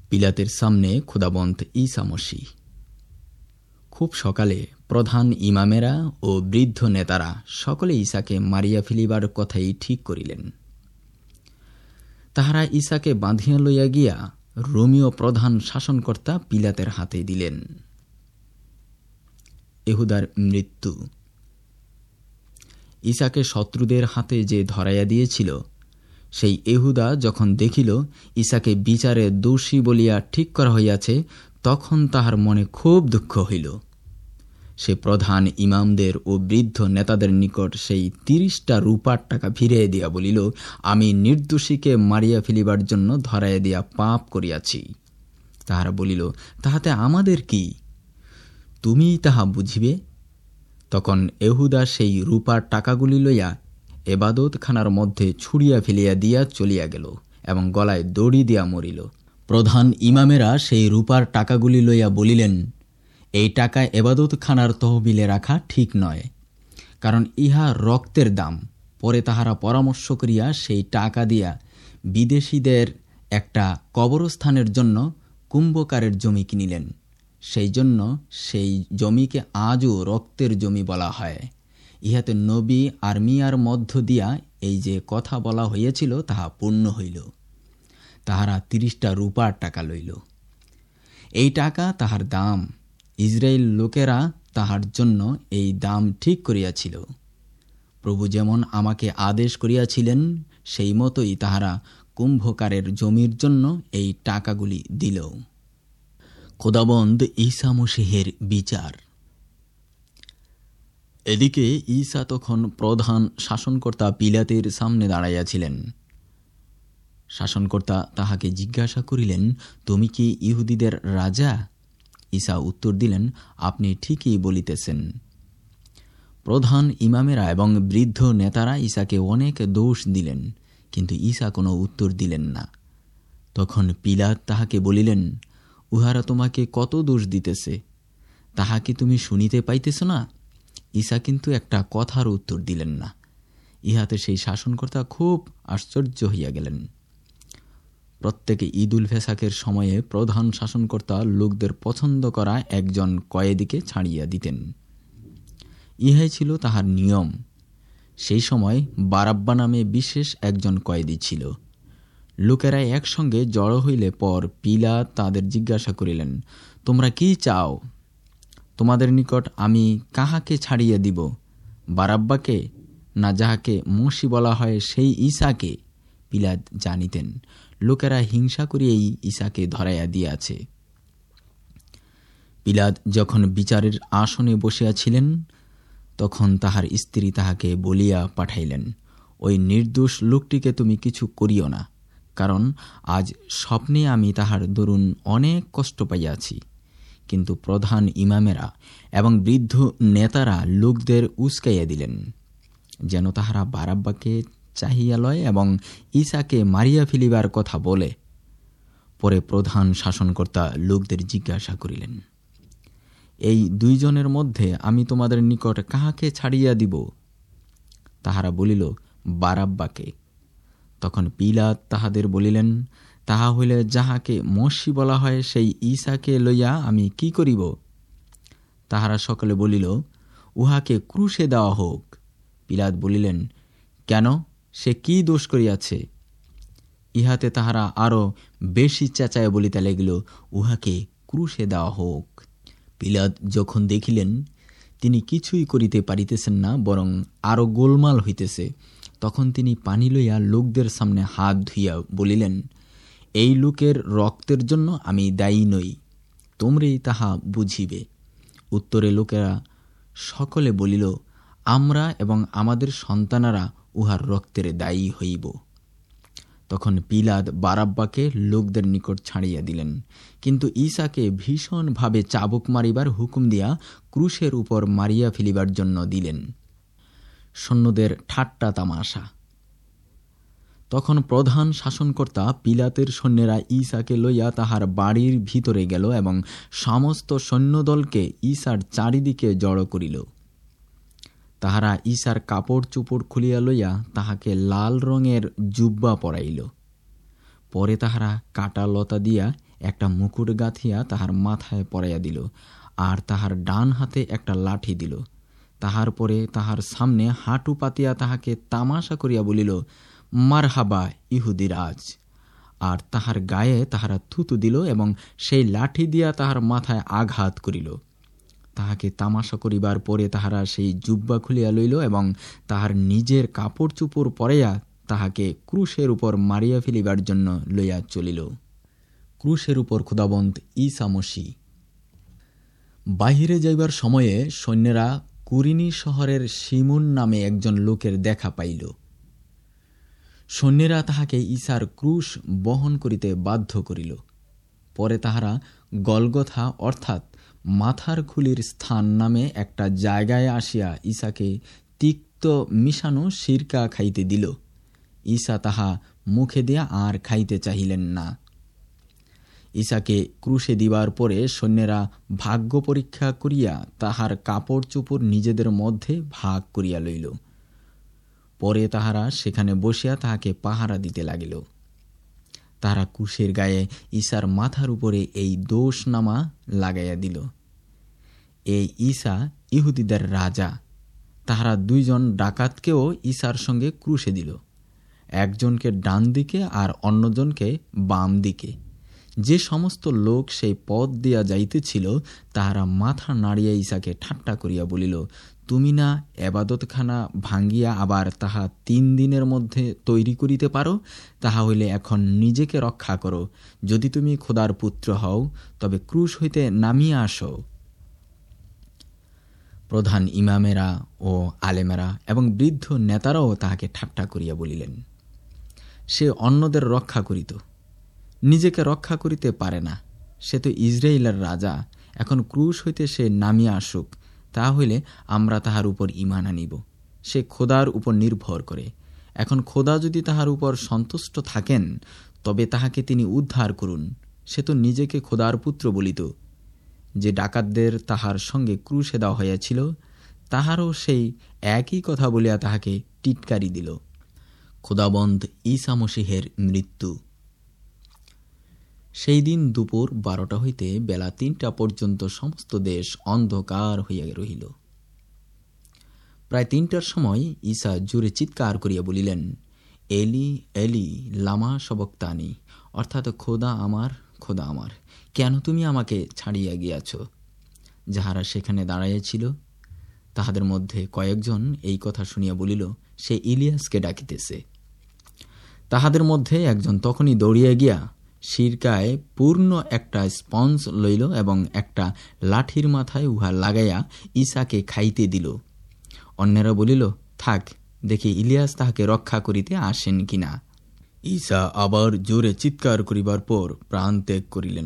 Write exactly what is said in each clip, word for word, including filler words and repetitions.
পিলাতের সামনে খোদাবন্ত ঈসা মসীহ। খুব সকালে প্রধান ইমামেরা ও বৃদ্ধ নেতারা সকলে ঈসাকে মারিয়া ফেলিবার কথাই ঠিক করিলেন। তাহারা ঈসাকে বাঁধিয়া লইয়া গিয়া রোমীয় প্রধান শাসনকর্তা পিলাতের হাতে দিলেন। এহুদার মৃত্যু। ঈসাকে শত্রুদের হাতে যে ধরাইয়া দিয়েছিল, সেই এহুদা যখন দেখিল ঈসাকে বিচারে দোষী বলিয়া ঠিক করা হইয়াছে, তখন তাহার মনে খুব দুঃখ হইল। সে প্রধান ইমামদের ও বৃদ্ধ নেতাদের নিকট সেই তিরিশটা রূপার টাকা ফিরিয়ে দিয়া বলিল, আমি নির্দোষীকে মারিয়া ফেলিবার জন্য ধরাইয়া দিয়া পাপ করিয়াছি। তাহারা বলিল, তাহাতে আমাদের কি? তুমিই তাহা বুঝিবে। তখন এহুদা সেই রূপার টাকাগুলি লইয়া এবাদতখানার মধ্যে ছুড়িয়া ফেলিয়া দিয়া চলিয়া গেল এবং গলায় দড়ি দিয়া মরিল। প্রধান ইমামেরা সেই রূপার টাকাগুলি লইয়া বলিলেন, এই টাকা এবাদতখানার তহবিলে রাখা ঠিক নয়, কারণ ইহা রক্তের দাম। পরে তাহারা পরামর্শ করিয়া সেই টাকা দিয়া বিদেশীদের একটা কবরস্থানের জন্য কুম্ভকারের জমি কিনিলেন। সেই জন্য সেই জমিকে আজও রক্তের জমি বলা হয়। ইহাতে নবী আরমিয়ার মধ্য দিয়া এই যে কথা বলা হইয়াছিল তাহা পূর্ণ হইল। তাহারা তিরিশটা রূপার টাকা লইল। এই টাকা তাহার দাম। ইসরায়েল লোকেরা তাহার জন্য এই দাম ঠিক করিয়াছিল। প্রভু যেমন আমাকে আদেশ করিয়াছিলেন, সেই মতোই তাহারা কুম্ভকারের জমির জন্য এই টাকাগুলি দিল। খোদাবন্দ ঈসা মসীহের বিচার। এদিকে ঈসা তখন প্রধান শাসনকর্তা পিলাতের সামনে দাঁড়াইয়াছিলেন। শাসনকর্তা তাহাকে জিজ্ঞাসা করিলেন, তুমি কি ইহুদিদের রাজা? ঈসা উত্তর দিলেন, আপনি ঠিকই বলিতেছেন। প্রধান ইমামেরা এবং বৃদ্ধ নেতারা ঈসাকে অনেক দোষ দিলেন, কিন্তু ঈসা কোনো উত্তর দিলেন না। তখন পিলাত তাহাকে বলিলেন, উহারা তোমাকে কত দোষ দিতেছে, তাহা কি তুমি শুনিতে পাইতেছ না? ঈসা কিন্তু একটা কথার উত্তর দিলেন না। ইহাতে সেই শাসনকর্তা খুব আশ্চর্য হইয়া গেলেন। প্রত্যেকে ঈদুল ফেসাকের সময়ে প্রধান শাসনকর্তা লোকদের পছন্দ করা একজন কয়েদিকে ছাড়িয়া দিতেন। ইহাই ছিল তাহার নিয়ম। সেই সময় বারাব্বা নামে বিশেষ একজন কয়েদি ছিল। লোকেরা একসঙ্গে জড়ো হইলে পর পিলাত তাদের জিজ্ঞাসা করিলেন, তোমরা কি চাও? তোমাদের নিকট আমি কাহাকে ছাড়িয়া দিব, বারাব্বাকে না যাহাকে মসীহ বলা হয় সেই ঈসাকে? পিলাত জানিতেন লোকেরা হিংসা করিয়াই ঈসাকে ধরাইয়া দিয়াছে। পিলাত যখন বিচারের আসনে বসিয়াছিলেন, তখন তাহার স্ত্রী তাহাকে বলিয়া পাঠাইলেন, ওই নির্দোষ লোকটিকে তুমি কিছু করিও না, কারণ আজ স্বপ্নে আমি তাহার দরুন অনেক কষ্ট পাইয়াছি। কিন্তু প্রধান ইমামেরা এবং বৃদ্ধ নেতারা লোকদের উস্কাইয়া দিলেন, যেন তাহারা বারাব্বাকে চাহিয়া লয় এবং ঈসাকে মারিয়া ফেলিবার কথা বলে। পরে প্রধান শাসনকর্তা লোকদের জিজ্ঞাসা করিলেন, এই দুইজনের মধ্যে আমি তোমাদের নিকট কাহাকে ছাড়িয়া দিব? তাহারা বলিল, বারাব্বাকে। তখন পিলাত তাহাদের বলিলেন, তাহা হইলে যাহাকে মসীহ বলা হয় সেই ঈসাকে লইয়া আমি কি করিব? তাহারা সকলে বলিল, উহাকে ক্রুশে দেওয়া হোক। পিলাত বলিলেন, কেন, সে কি দোষ করিয়াছে? ইহাতে তাহারা আরো বেশি চেঁচায় বলিতে লাগিল, উহাকে ক্রুশে দেওয়া হোক। পিলাত যখন দেখিলেন তিনি কিছুই করিতে পারিতেছেন না, বরং আরো গোলমাল হইতেছে, তখন তিনি পানি লইয়া লোকদের সামনে হাত ধুইয়া বলিলেন, এই লোকের রক্তের জন্য আমি দায়ী নই, তোমরাই তাহা বুঝিবে। উত্তরে লোকেরা সকলে বলিল, আমরা এবং আমাদের সন্তানারা উহার রক্তের দায়ী হইব। তখন পিলাত বারাব্বাকে লোকদের নিকট ছাড়িয়া দিলেন, কিন্তু ঈসাকে ভীষণভাবে চাবুক মারিবার হুকুম দিয়া ক্রুশের উপর মারিয়া ফেলিবার জন্য দিলেন। সৈন্যদের ঠাট্টা তামাশা। তখন প্রধান শাসনকর্তা পিলাতের সৈন্যেরা ঈসাকে লইয়া তাহার বাড়ির ভিতরে গেল এবং সমস্ত সৈন্যদলকে ঈসার চারিদিকে জড়ো করিল। তাহারা ঈসার কাপড় চোপড় খুলিয়া লইয়া তাহাকে লাল রঙের জুব্বা পরাইল। পরে তাহারা কাটা লতা দিয়া একটা মুকুট গাঁথিয়া তাহার মাথায় পরাইয়া দিল, আর তাহার ডান হাতে একটা লাঠি দিল। তাহার পরে তাহার সামনে হাঁটু পাতিয়া তাহাকে তামাশা করিয়া বলিল, মারহাবা ইহুদি রাজ। আর তাহার গায়ে তাহারা থুতু দিল এবং সেই লাঠি দিয়া তাহার মাথায় আঘাত করিল। তাহাকে তামাশা করিবার পরে তাহারা সেই জুব্বা খুলিয়া লইল এবং তাহার নিজের কাপড় চুপড় পরাইয়া তাহাকে ক্রুশের উপর মারিয়া ফেলিবার জন্য লইয়া চলিল। ক্রুশের উপর খোদাবন্ত ঈসা মসীহ। বাহিরে যাইবার সময়ে সৈন্যেরা কুরিনি শহরের শিমুন নামে একজন লোকের দেখা পাইল। সৈন্যেরা তাহাকে ঈসার ক্রুশ বহন করিতে বাধ্য করিল। পরে তাহারা গলগথা অর্থাৎ মাথার খুলির স্থান নামে একটা জায়গায় আসিয়া ঈসাকে তিক্ত মিশানো সিরকা খাইতে দিল। ঈসা তাহা মুখে দিয়া আর খাইতে চাহিলেন না। ঈসাকে ক্রুশে দিবার পরে সৈন্যেরা ভাগ্য পরীক্ষা করিয়া তাহার কাপড় চোপড় নিজেদের মধ্যে ভাগ করিয়া লইল। পরে তাহারা সেখানে বসিয়া তাহাকে পাহারা দিতে লাগিল। তাহারা ক্রুশের গায়ে ঈসার মাথার উপরে এই দোষ নামা লাগাইয়া দিল, এই ঈসা ইহুদিদের রাজা। তাহারা দুইজন ডাকাতকেও ঈসার সঙ্গে ক্রুশে দিল, একজনকে ডান দিকে আর অন্যজনকে বাম দিকে। যে সমস্ত লোক সেই পথ দিয়া যাইতেছিল তাহারা মাথা নাড়িয়া ঈসাকে ঠাট্টা করিয়া বলিল, তুমি না এবাদতখানা ভাঙ্গিয়া আবার তাহা তিন দিনের মধ্যে তৈরি করিতে পারো? তাহা হইলে এখন নিজেকে রক্ষা করো। যদি তুমি খোদার পুত্র হও তবে ক্রুশ হইতে নামিয়া আসো। প্রধান ইমামেরা ও আলেমেরা এবং বৃদ্ধ নেতারাও তাহাকে ঠাট্টা করিয়া বলিলেন, সে অন্যদের রক্ষা করিত, নিজেকে রক্ষা করিতে পারে না। সে তো ইসরায়েলের রাজা, এখন ক্রুশ হইতে সে নামিয়া আসুক, তাহা হইলে আমরা তাহার উপর ঈমান আনিব। সে খোদার উপর নির্ভর করে। এখন খোদা যদি তাহার উপর সন্তুষ্ট থাকেন তবে তাহাকে তিনি উদ্ধার করুন। সে তো নিজেকে খোদার পুত্র বলিত। যে ডাকাতদের তাহার সঙ্গে ক্রুশে দেওয়া হইয়াছিল তাহারও সেই একই কথা বলিয়া তাহাকে টিটকারি দিল। খোদাবন্ধ ঈসা মসীহের মৃত্যু। সেই দিন দুপুর বারোটা হইতে বেলা তিনটা পর্যন্ত সমস্ত দেশ অন্ধকার হইয়া রহিল। প্রায় তিনটার সময় ঈসা জোরে চিৎকার করিয়া বলিলেন, এলি এলি লামা সবক্তানি, অর্থাৎ খোদা আমার, খোদা আমার, কেন তুমি আমাকে ছাড়িয়া গিয়াছ? যাহারা সেখানে দাঁড়াইয়াছিল তাহাদের মধ্যে কয়েকজন এই কথা শুনিয়া বলিল, সে ইলিয়াসকে ডাকিতেছে। তাহাদের মধ্যে একজন তখনই দৌড়িয়া গিয়া সিরকায় পূর্ণ একটা স্পঞ্জ লইল এবং একটা লাঠির মাথায় উহা লাগাইয়া ঈসাকে খাইতে দিল। অন্যেরা বলিল, থাক, দেখি ইলিয়াস তাহাকে রক্ষা করিতে আসেন কিনা। ঈসা আবার জোরে চিৎকার করিবার পর প্রাণ ত্যাগ করিলেন।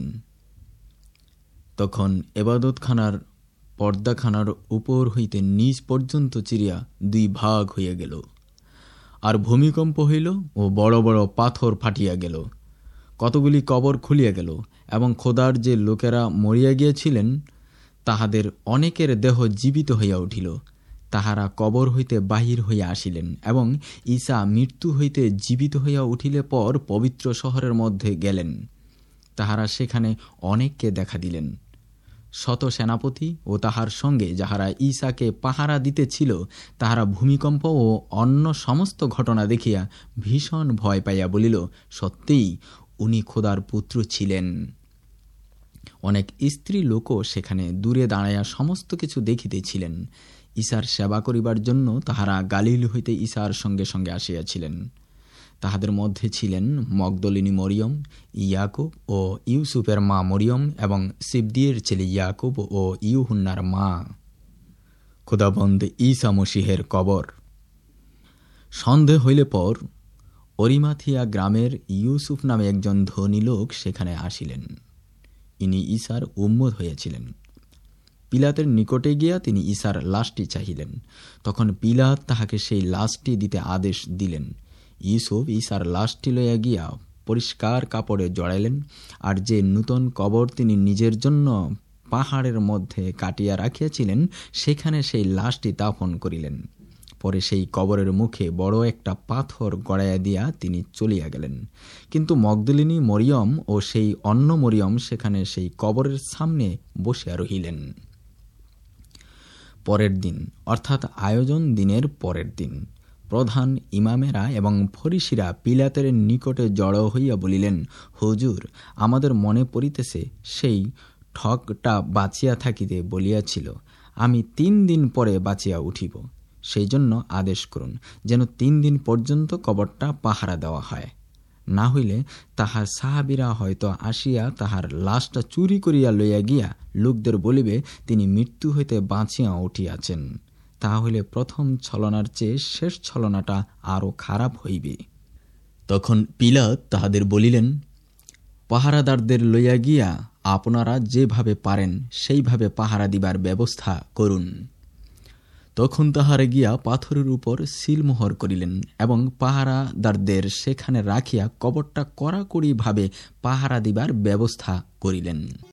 তখন এবাদতখানার পর্দাখানার উপর হইতে নিচ পর্যন্ত চিরিয়া দুই ভাগ হইয়া গেল, আর ভূমিকম্প হইল ও বড় বড় পাথর ফাটিয়া গেল। কতগুলি কবর খুলিয়া গেল এবং খোদার যে লোকেরা মরিয়া গিয়েছিলেন তাহাদের অনেকের দেহ জীবিত হইয়া উঠিল। তাহারা কবর হইতে বাহির হইয়া আসিলেন এবং ঈসা মৃত্যু হইতে জীবিত হইয়া উঠিলে পর পবিত্র শহরের মধ্যে গেলেন। তাহারা সেখানে অনেককে দেখা দিলেন। শত সেনাপতি ও তাহার সঙ্গে যাহারা ঈসাকে পাহারা দিতেছিল তাহারা ভূমিকম্প ও অন্য সমস্ত ঘটনা দেখিয়া ভীষণ ভয় পাইয়া বলিল, সত্যিই উনি খোদার পুত্র ছিলেন। অনেক স্ত্রী লোকও সেখানে দূরে দাঁড়াইয়া সমস্ত কিছু দেখিতেছিলেন। ঈসার সেবা করিবার জন্য তাহারা গালিল হইতে ঈসার সঙ্গে সঙ্গে আসিয়াছিলেন। তাহাদের মধ্যে ছিলেন মগদলিনী মরিয়ম, ইয়াকুব ও ইউসুফের মা মরিয়ম এবং সিবদিয়ের ছেলে ইয়াকুব ও ইউহুন্নার মা। খোদাবন্ধ ঈসা মসীহের কবর। সন্ধে হইলে পর অরিমাথিয়া গ্রামের ইউসুফ নামে একজন ধনী লোক সেখানে আসিলেন। ইনি ঈসার উম্মত হইয়াছিলেন। পিলাতের নিকটে গিয়া তিনি ঈসার লাশটি চাহিলেন। তখন পিলাত তাহাকে সেই লাশটি দিতে আদেশ দিলেন। ইউসুফ ঈসার লাশটি লইয়া গিয়া পরিষ্কার কাপড়ে জড়াইলেন, আর যে নূতন কবর তিনি নিজের জন্য পাহাড়ের মধ্যে কাটিয়া রাখিয়াছিলেন সেখানে সেই লাশটি দাফন করিলেন। পরে সেই কবরের মুখে বড় একটা পাথর গড়াইয়া দিয়া তিনি চলিয়া গেলেন। কিন্তু মগদলিনী মরিয়ম ও সেই অন্য মরিয়ম সেখানে সেই কবরের সামনে বসিয়া রহিলেন। পরের দিন অর্থাৎ আয়োজন দিনের পরের দিন প্রধান ইমামেরা এবং ফরিসিরা পিলাতের নিকটে জড়ো হইয়া বলিলেন, হুজুর, আমাদের মনে পড়িতেছে সেই ঠকটা বাঁচিয়া থাকিতে বলিয়াছিল, আমি তিন দিন পরে বাঁচিয়া উঠিব। সেই জন্য আদেশ করুন যেন তিন দিন পর্যন্ত কবরটা পাহারা দেওয়া হয়, না হইলে তাহার সাহাবীরা হয়তো আসিয়া তাহার লাশটা চুরি করিয়া লইয়া গিয়া লোকদের বলিবে তিনি মৃত্যু হইতে বাঁচিয়া উঠিয়াছেন। তাহলে প্রথম ছলনার চেয়ে শেষ ছলনাটা আরো খারাপ হইবে। তখন পিলাত তাহাদের বলিলেন, পাহারাদারদের লইয়া গিয়া আপনারা যেভাবে পারেন সেইভাবে পাহারা দিবার ব্যবস্থা করুন। তখন তাহারা গিয়া পাথরের উপর সিলমোহর করিলেন এবং পাহারাদারদের সেখানে রাখিয়া কবরটা কড়াকড়ি ভাবে পাহারা দিবার ব্যবস্থা করিলেন।